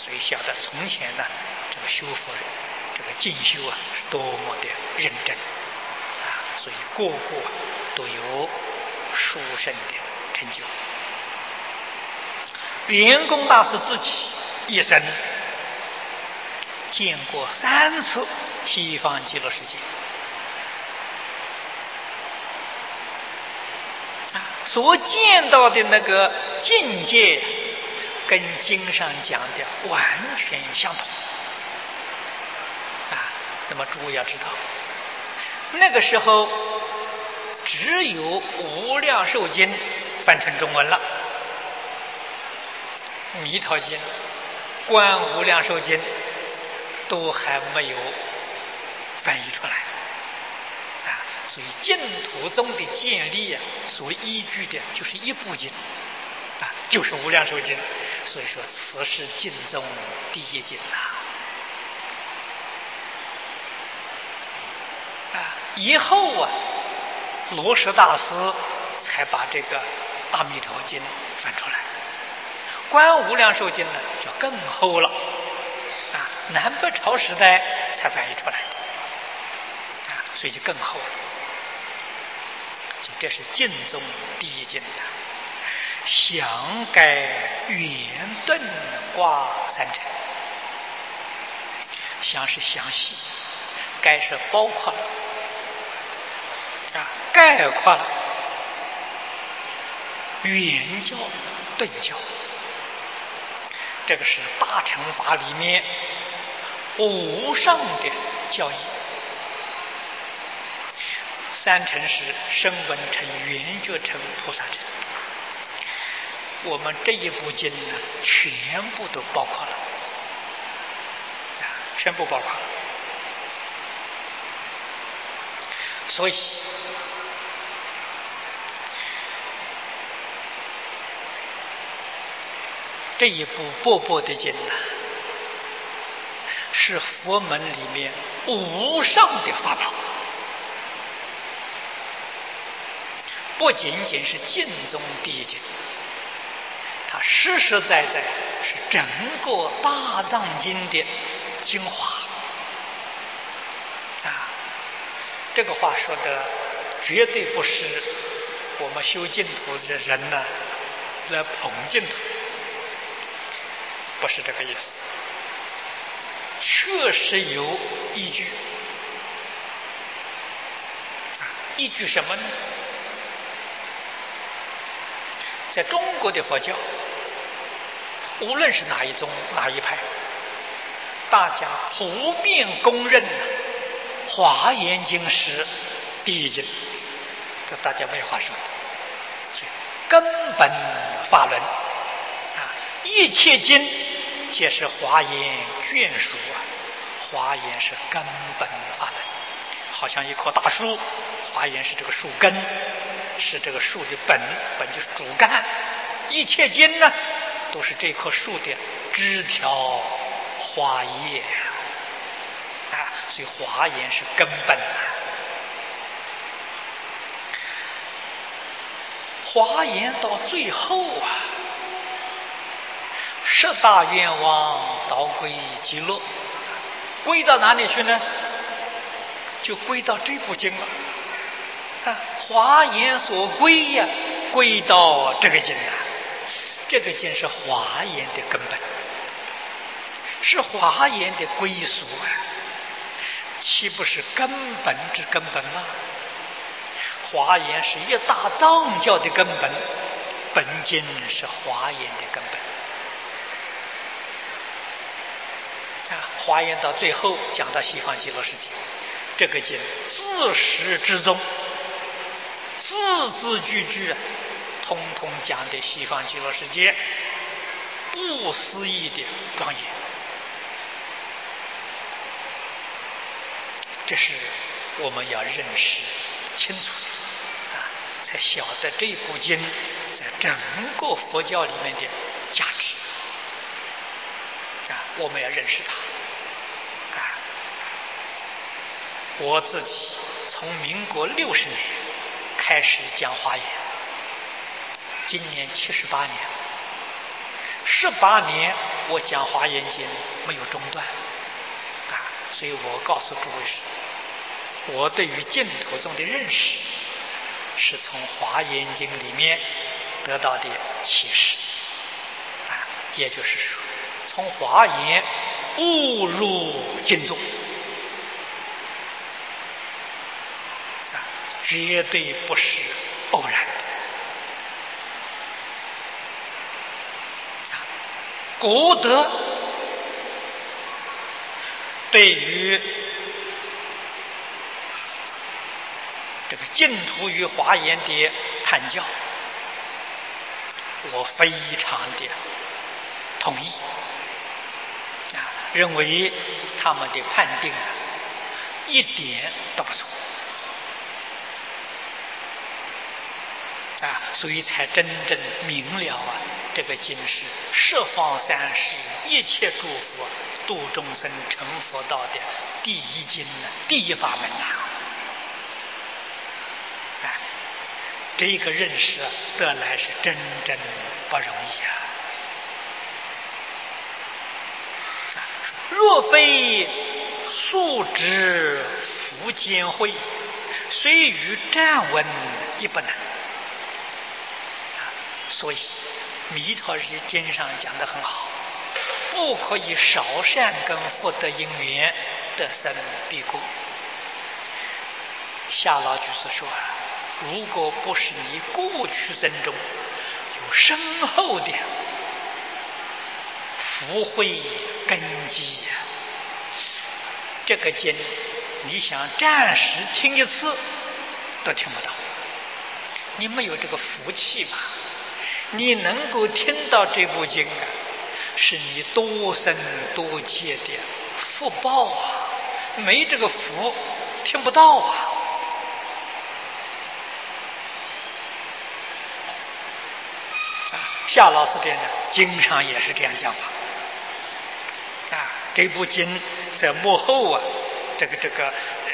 所以晓得从前呢，这个修佛人，这个进修啊，是多么的认真所以个个都有殊胜的成就。圆公大师自己一生见过3次西方极乐世界所见到的那个境界跟经上讲的完全相同那么诸位要知道，那个时候只有无量寿经翻成中文了，弥陀经、观无量寿经都还没有翻译出来所以净土宗的建立所依据的就是一部经就是无量寿经，所以说此是净宗第一经以后罗什大师才把这个阿弥陀经翻出来，观无量寿经呢就更后了南北朝时代才翻译出来的所以就更后了。所以这是净宗第一经详该圆顿卦3层，详是详细，该是包括了概括了圆教顿教，这个是大乘法里面无上的教义。3乘是声闻乘、缘觉乘、菩萨乘，我们这一部经呢全部都包括了全部包括了。所以这一部波波的经是佛门里面无上的法宝，不仅仅是净宗第一经，它实实在在是整个大藏经的精华这个话说的绝对不是我们修净土的人在捧净土，不是这个意思，确实有依据依据什么呢？在中国的佛教，无论是哪一宗哪一派，大家普遍公认华严经是第一经，这大家没话说的。所以根本法轮一切经皆是华严眷属华严是根本法轮，好像一棵大树，华严是这个树根，是这个树的本就是主干，一切经呢都是这棵树的枝条花叶所以华严是根本华严到最后10大愿望导归极乐，归到哪里去呢？就归到这部经了华严所归归到这个经这个经是华严的根本，是华严的归属岂不是根本之根本吗？华严是一大藏教的根本，本经是华严的根本华严到最后讲到西方极乐世界，这个经自始至终字字句句通通讲的西方极乐世界不思议的庄严，这是我们要认识清楚的才晓得这部经在整个佛教里面的价值我们要认识它我自己从民国60年开始讲华严，今年78年， 18年我讲《华严经》没有中断所以我告诉诸位是，我对于净土宗的认识是从《华严经》里面得到的启示也就是说，从华严误入经宗绝对不是偶然的。古德对于这个净土与华严的判教，我非常的同意认为他们的判定一点都不错所以才真正明了这个经是十方三世一切诸佛度众生成佛道的第一经第一法门这个认识得来是真正不容易若非素知福间慧，虽与战文亦不能。所以弥陀日经上讲得很好，不可以少善根福德因缘得生必果。夏老居士说，如果不是你过去生中有深厚的福慧根基这个经你想暂时听一次都听不到，你没有这个福气嘛。你能够听到这部经是你多生多劫的福报没这个福听不到夏老师这样经常也是这样讲法这部经在幕后这个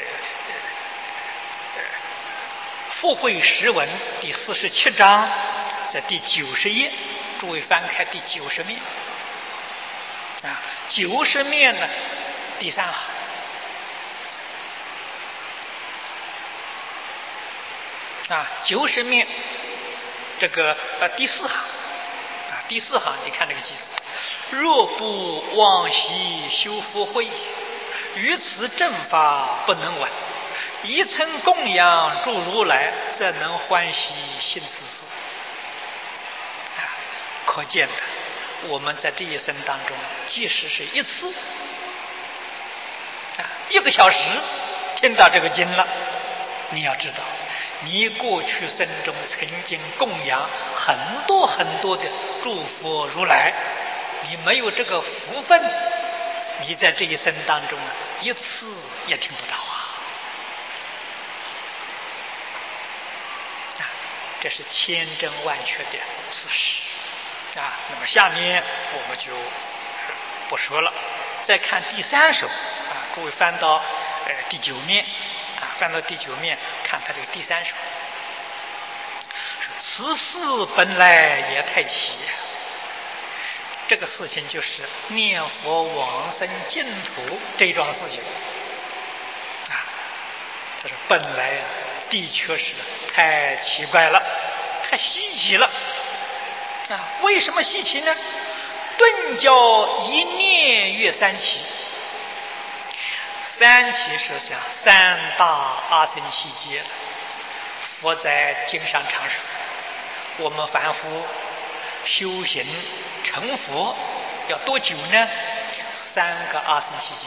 复会实文第47章在第90页，诸位翻开第90面90面呢第3行90面这个第4行第4行你看这个句子，若不往昔修福慧，于此正法不能闻，一乘供养诸如来，则能欢喜信此事可见的我们在这一生当中即使是一次1个小时听到这个经了，你要知道你过去生中曾经供养很多很多的诸佛如来，你没有这个福分，你在这一生当中一次也听不到这是千真万确的事实那么下面我们就不说了，再看第3首诸位翻到第9面翻到第9面看他这个第3首，此事本来也太奇这个事情就是念佛往生净土这桩事情他说本来的确是太奇怪了，太稀奇了为什么稀奇呢？顿教一念越三奇，三奇是讲3大阿僧祇劫，佛在经上常说，我们凡夫修行成佛要多久呢？3个阿僧祇劫。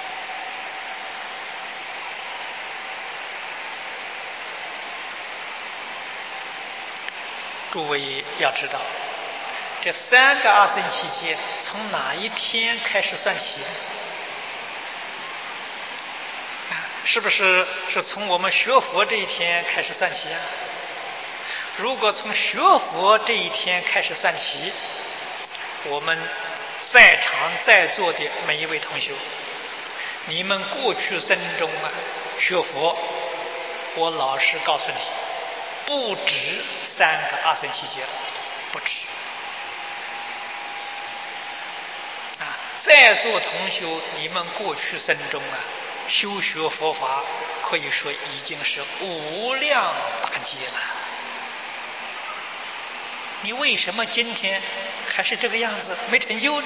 诸位要知道这3个阿僧祇劫从哪一天开始算起是不是从我们学佛这一天开始算起如果从学佛这一天开始算起，我们在场在座的每一位同学，你们过去生中学佛，我老实告诉你不止3个阿僧祇劫了，不止在座同修，你们过去生中修学佛法，可以说已经是无量大劫了。你为什么今天还是这个样子，没成就呢？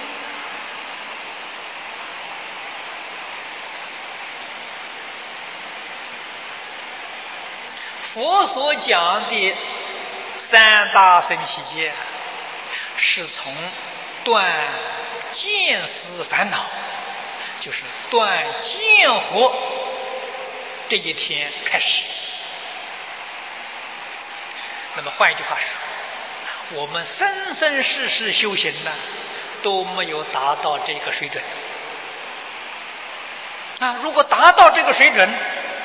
佛所讲的三大圣期戒，是从断见思烦恼，就是断见惑这一天开始。那么换一句话说，我们生生世世修行呢，都没有达到这个水准如果达到这个水准，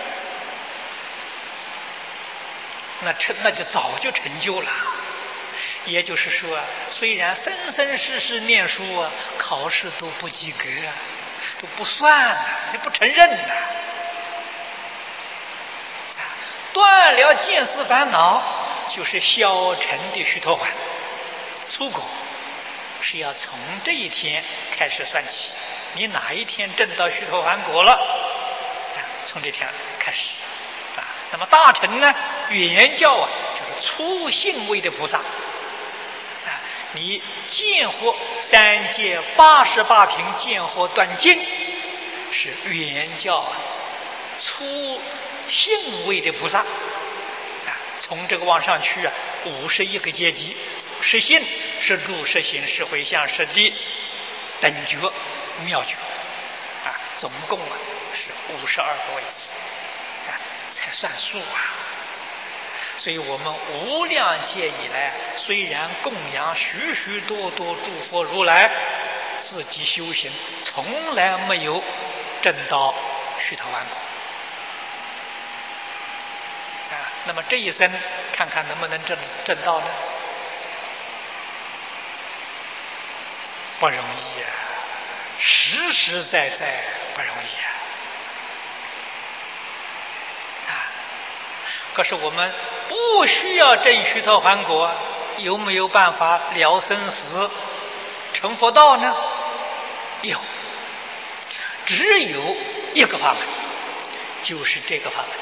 那就早就成就了。也就是说虽然生生世世念书考试都不及格都不算就不承认断了见思烦恼，就是小乘的须陀洹，出果是要从这一天开始算起。你哪一天证到须陀洹果了，从这天开始那么大乘呢，原教就是初信位的菩萨你见惑三界88品见惑断尽，是原教初信位的菩萨从这个往上去51个阶级，是信是住是行是回向是地等觉妙觉总共是52个位次才算数所以我们无量劫以来，虽然供养许许多多诸佛如来，自己修行从来没有证到须陀洹果那么这一生看看能不能证到呢？不容易实实在在不容易可是我们不需要证须陀洹果，有没有办法了生死成佛道呢？有，只有一个法门，就是这个法门。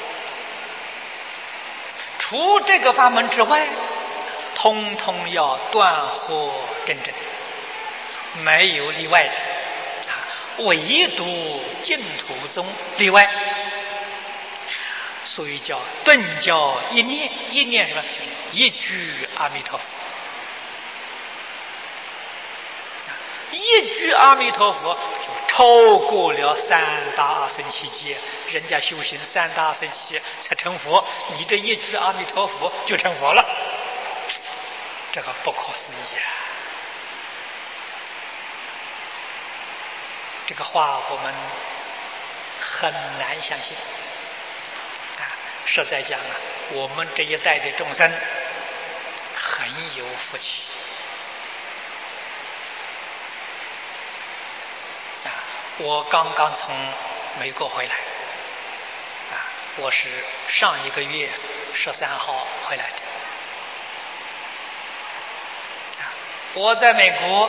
除这个法门之外，通通要断惑真正，没有例外的唯独净土宗例外。所以叫顿教一念，一念什么？就是一句阿弥陀佛。一句阿弥陀佛就超过了三大阿僧祇劫，人家修行三大阿僧祇劫才成佛，你这一句阿弥陀佛就成佛了，这个不可思议这个话我们很难相信实在讲我们这一代的众生很有福气我刚刚从美国回来我是上一个月13号回来的我在美国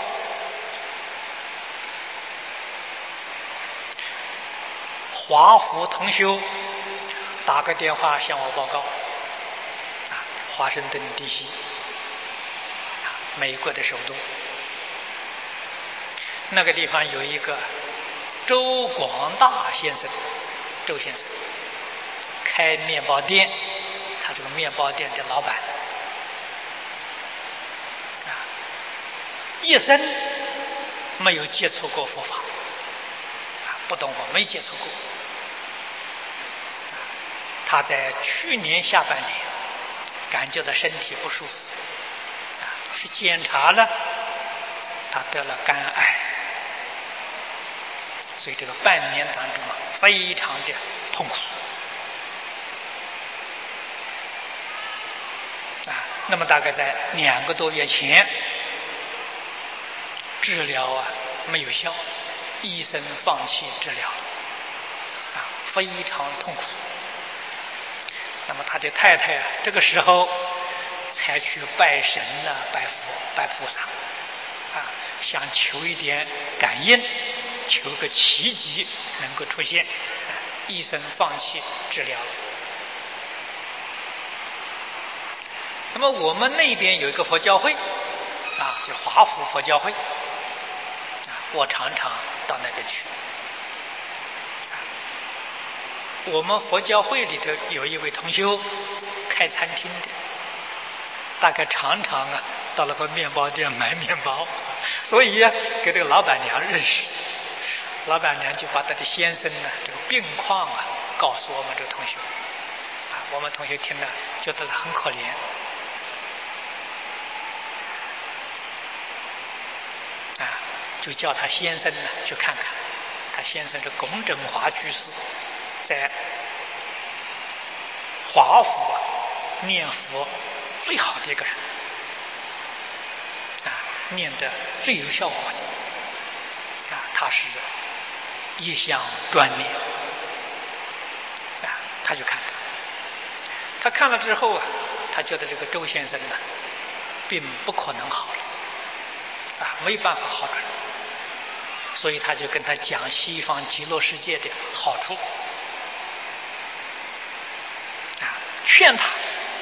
华府同修打个电话向我报告华盛顿 DC 美国的首都，那个地方有一个周广大先生，周先生开面包店，他这个面包店的老板一生没有接触过佛法不懂我没接触过他在去年下半年感觉到身体不舒服去检查了，他得了肝癌，所以这个半年当中非常的痛苦那么大概在2个多月前治疗没有效，医生放弃治疗非常痛苦。那么他的太太这个时候才去拜神拜佛拜菩萨想求一点感应，求个奇迹能够出现，医生放弃治疗了。那么我们那边有一个佛教会就华府佛教会我常常到那边去。我们佛教会里头有一位同修开餐厅的，大概常常到那个面包店买面包，所以给这个老板娘认识。老板娘就把他的先生这个病况告诉我们这个同学我们同学听了觉得很可怜就叫他先生去看看。他先生是龚振华居士，在华府念佛最好的一个人念得最有效果的他是一向专念他去看他看了之后他觉得这个周先生并不可能好了没办法好转，所以他就跟他讲西方极乐世界的好处劝他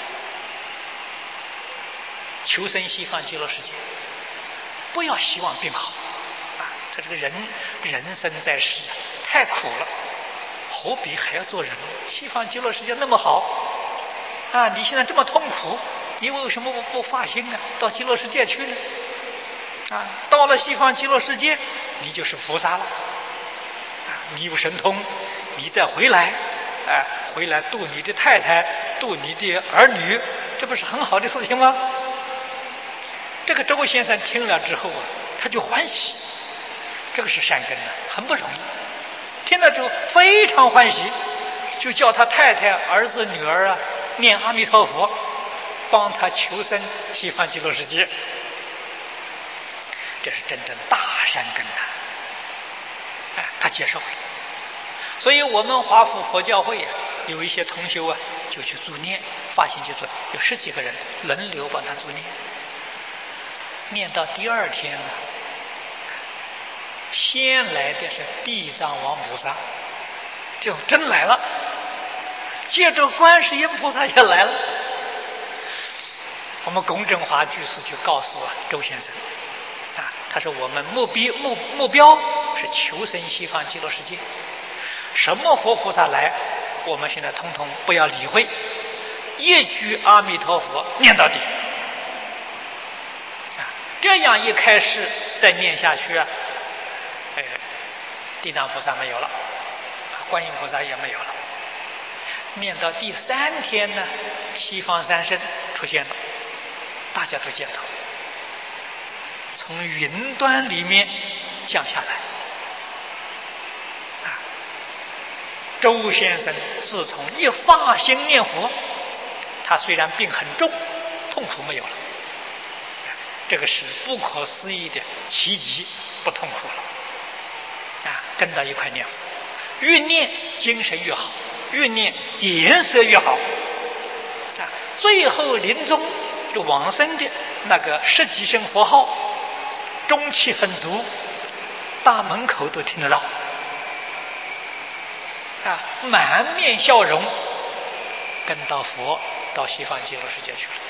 求生西方极乐世界，不要希望病好他这个人生在世太苦了，何必还要做人？西方极乐世界那么好你现在这么痛苦，你为什么不发心到极乐世界去呢？到了西方极乐世界你就是菩萨了你有神通，你再回来回来度你的太太，度你的儿女，这不是很好的事情吗？这个周先生听了之后他就欢喜，这个是善根很不容易。听了之后非常欢喜，就叫他太太、儿子、女儿念阿弥陀佛，帮他求生西方极乐世界。这是真正大善根他接受了。所以我们华府佛教会有一些同修就去助念，发心去做，有10几个人轮流帮他助念。念到第2天先来的是地藏王菩萨，就真来了，接着观世音菩萨也来了。我们龚振华居士就告诉周先生他说我们目标是求生西方极乐世界，什么佛菩萨来我们现在统统不要理会，一句阿弥陀佛念到底这样一开始再念下去地藏菩萨没有了，观音菩萨也没有了。念到第3天西方三圣出现了，大家都见到从云端里面降下来周先生自从一发心念佛，他虽然病很重，痛苦没有了，这个是不可思议的奇迹，不痛苦了跟到一块念佛，越念精神越好，越念颜色越好最后临终就往生的那个10几声佛号，中气很足，大门口都听得到满面笑容，跟到佛到西方极乐世界去了。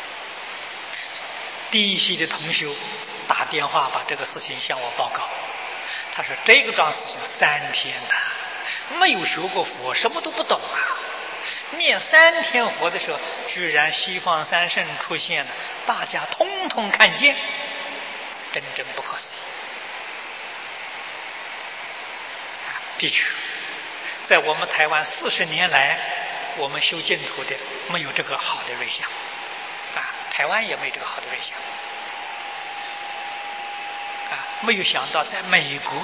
第一系的同修打电话把这个事情向我报告，他说这个桩事情3天没有学过佛，什么都不懂念3天佛的时候，居然西方三圣出现了，大家通通看见，真正不可思议的确，在我们台湾40年来，我们修净土的没有这个好的瑞相台湾也没有这个好的瑞相没有想到在美国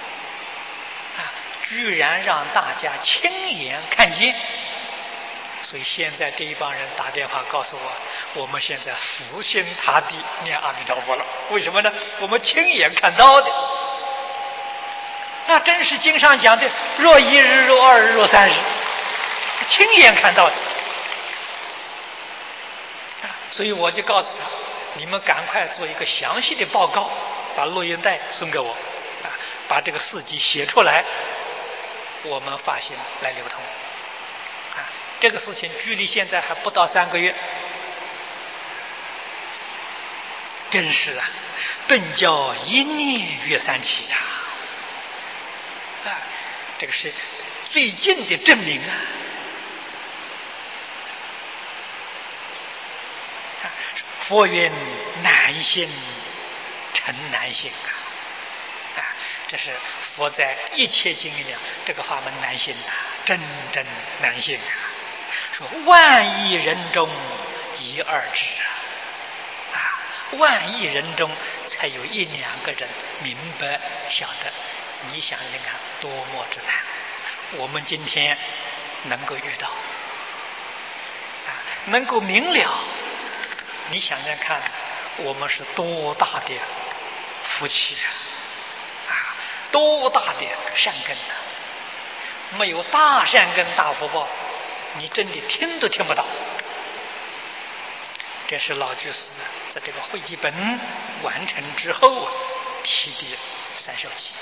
居然让大家亲眼看见。所以现在这一帮人打电话告诉我，我们现在死心塌地念阿弥陀佛了。为什么呢？我们亲眼看到的，那真是经上讲的若1日若2日若3日，亲眼看到的所以我就告诉他， 你们赶快做一个详细的报告，把录音带送给我，把这个事迹写出来，我们发行来流通。这个事情距离现在还不到3个月，真是啊，顿教一念越三起呀！这个是最近的证明啊！佛云难信成难信啊！这是佛在一切经里这个法门难信啊，真难信啊！说万亿人中一二知万亿人中才有1-2个人明白晓得。你想想看，多么之难！我们今天能够遇到能够明了，你想想看，我们是多大的福气多大的善根没有大善根大福报，你真的听都听不到。这是老居士在这个会集本完成之后提的3首偈。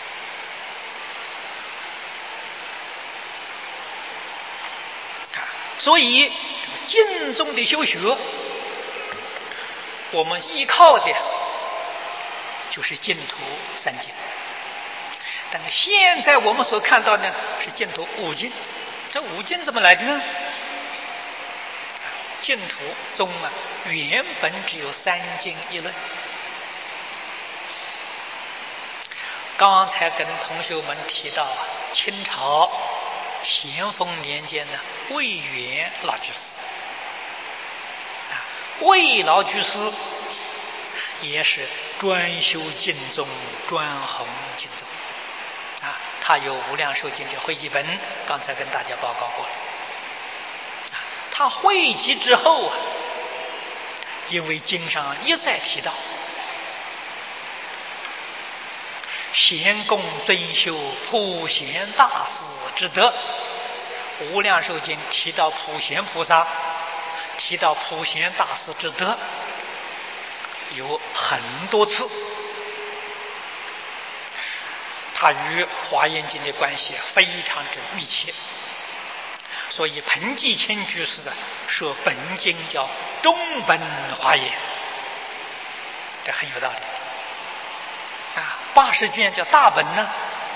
所以净宗的修学，我们依靠的就是净土3经，但是现在我们所看到的是净土5经。这5经怎么来的呢？净土宗原本只有3经1论。刚才跟同学们提到清朝咸丰年间的魏源老居士魏老居士也是专修净宗，专弘净宗他有无量寿经的汇集本，刚才跟大家报告过了。他汇集之后因为经上一再提到贤公尊修普贤大士之德，无量寿经提到普贤菩萨，提到普贤大士之德有很多次，它与华严经的关系非常之密切。所以彭继清居士说本经叫中本华严，这很有道理80卷叫大本呢，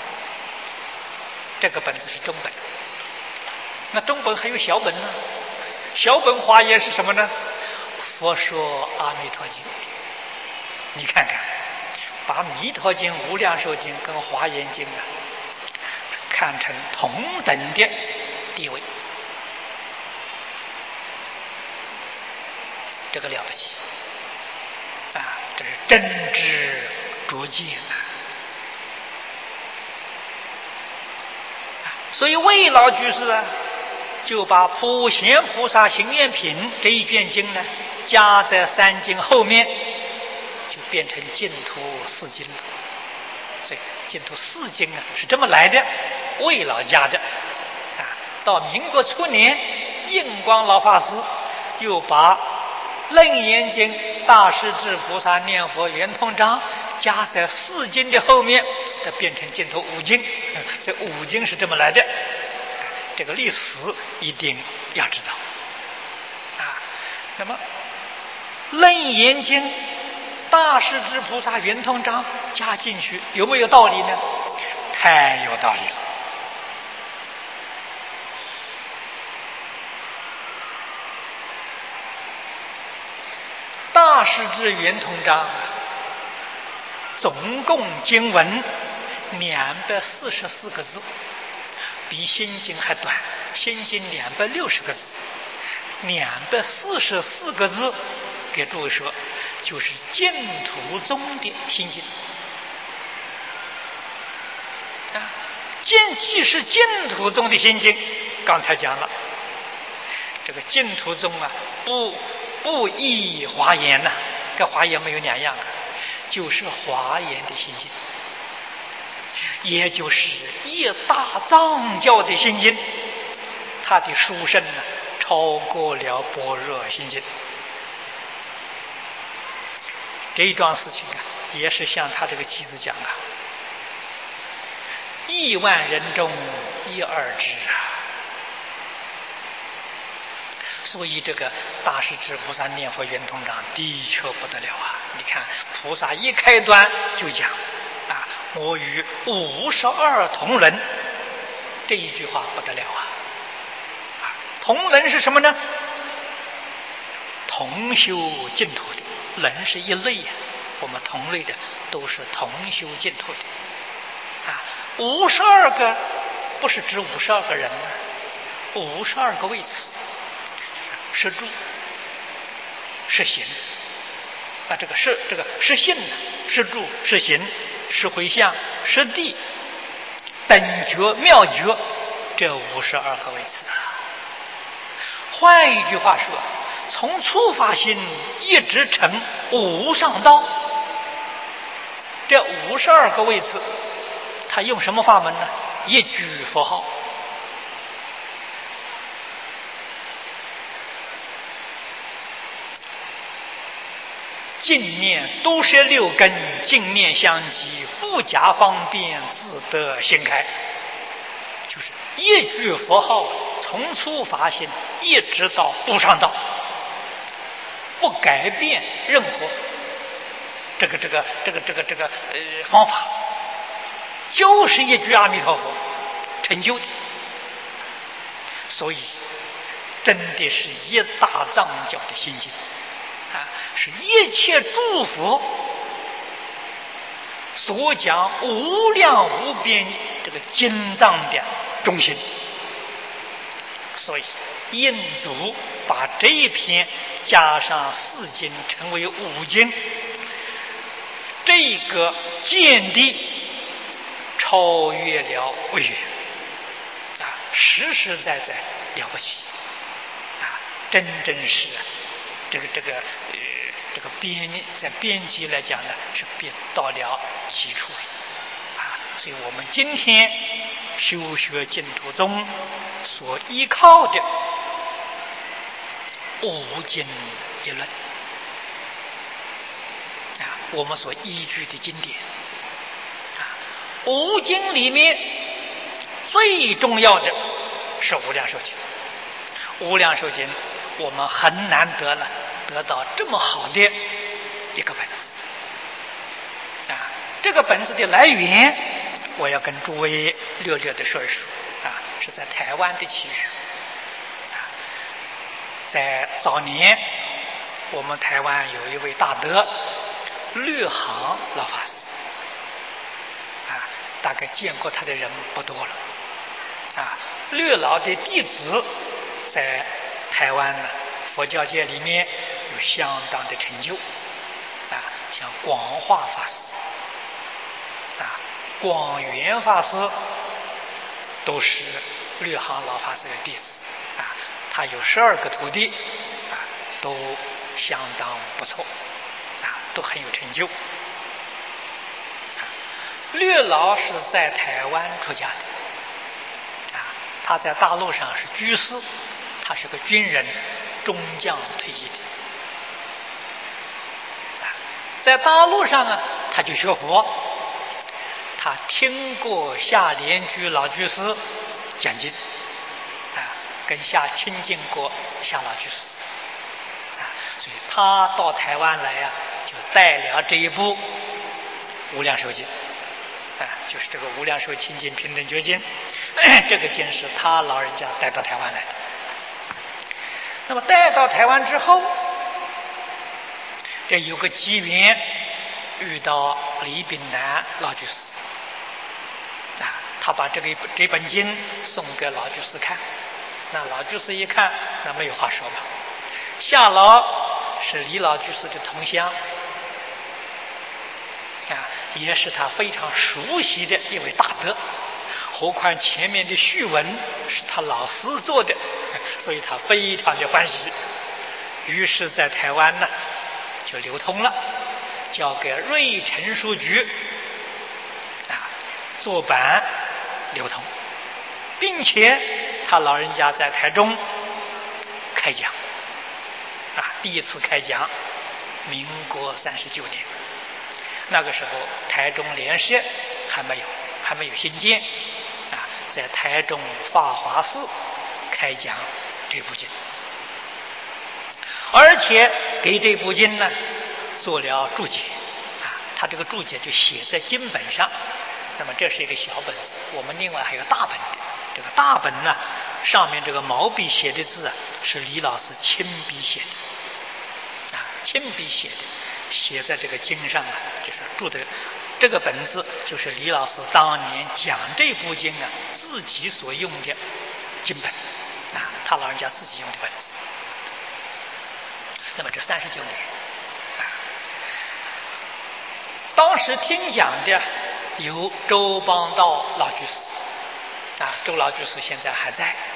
这个本子是中本。那中本还有小本呢，小本华严是什么呢？佛说阿弥陀经。你看看，把弥陀经、无量寿经跟华严经看成同等的地位，这个了不起这是真知灼见所以魏老居士就把普贤菩萨行愿品这一卷经呢加在3经后面，就变成净土4经了。所以净土4经是这么来的，魏老家的到民国初年，印光老法师又把楞严经、大势至菩萨念佛圆通章加在4经的后面，这变成净土5经。所以5经是这么来的，这个历史一定要知道那么楞严经、大势至菩萨圆通章加进去有没有道理呢？太有道理了。大势至圆通章总共经文244个字，比心经还短，心经260个字，244个字给诸位说就是净土宗的心经既是净土宗的心经，刚才讲了这个净土宗不异华严跟华严没有两样就是华严的心经，也就是一大藏教的心经，它的殊胜超过了般若心经这一桩事情啊，也是像他这个妻子讲啊，10000人中1、2只啊。所以这个大势至菩萨念佛圆通章的确不得了啊！你看菩萨一开端就讲啊，我与52同仁，这一句话不得了啊！同仁是什么呢？同修净土的人是一类啊，我们同类的都是同修净土的啊。52个不是指52个人，52个位次。是住，是行啊，这个是信呢，是住，是行，是回向，是地，等觉妙觉，这52个位次啊。换一句话说，从初发心一直成无上道，这52个位次，他用什么法门呢？一句佛号。净念都摄6根，净念相继，不假方便，自得心开。就是一句佛号，从初发心一直到无上道，不改变任何这个方法，就是一句阿弥陀佛成就的。所以，真的是一大藏教的心经。啊，是一切诸佛所讲无量无边这个经藏的中心，所以印祖把这一篇加上4经成为5经，这个见地超越了微远啊，实实在在了不起啊，真是这个在边际来讲呢，是变到了基础啊。所以我们今天修学净土宗所依靠的5经一论啊，我们所依据的经典啊，5经里面最重要的是无量寿经。无量寿经我们很难得到这么好的一个本子啊！这个本子的来源，我要跟诸位略的说一说啊，是在台湾的起源啊。在早年，我们台湾有一位大德略行老法师啊，大概见过他的人不多了啊。略老的弟子在台湾呢，佛教界里面有相当的成就啊，像广化法师啊、广元法师都是略行老法师的弟子啊，他有12个徒弟啊，都相当不错啊，都很有成就。略老是在台湾出家的啊，他在大陆上是居士，他是个军人，中将退役的。在大陆上呢，他就学佛，他听过夏莲居老居士讲经啊，跟夏亲近过夏老居士啊，所以他到台湾来啊，就带了这一部《无量寿经》啊，就是这个《无量寿清净平等觉经》，这个经是他老人家带到台湾来的。那么带到台湾之后，这有个机缘遇到李炳南老居士啊，他把这本经送给老居士看，那老居士一看，那没有话说嘛。夏老是李老居士的同乡啊，也是他非常熟悉的一位大德，何况前面的序文是他老师做的，所以他非常的欢喜。于是在台湾呢就流通了，交给瑞城书局啊做版流通，并且他老人家在台中开讲啊，第一次开讲民国39年，那个时候台中莲社还没有兴建啊，在台中法华寺开讲这部经，而且给这部经呢做了注解啊，他这个注解就写在经本上。那么这是一个小本子，我们另外还有大本的。这个大本呢，上面这个毛笔写的字啊，是李老师亲笔写的啊，亲笔写的，写在这个经上啊，就是注的这个本子，就是李老师当年讲这部经啊自己所用的经本啊，他老人家自己用的本子。那么这39年啊，当时听讲的有周邦道老居士啊，周老居士现在还在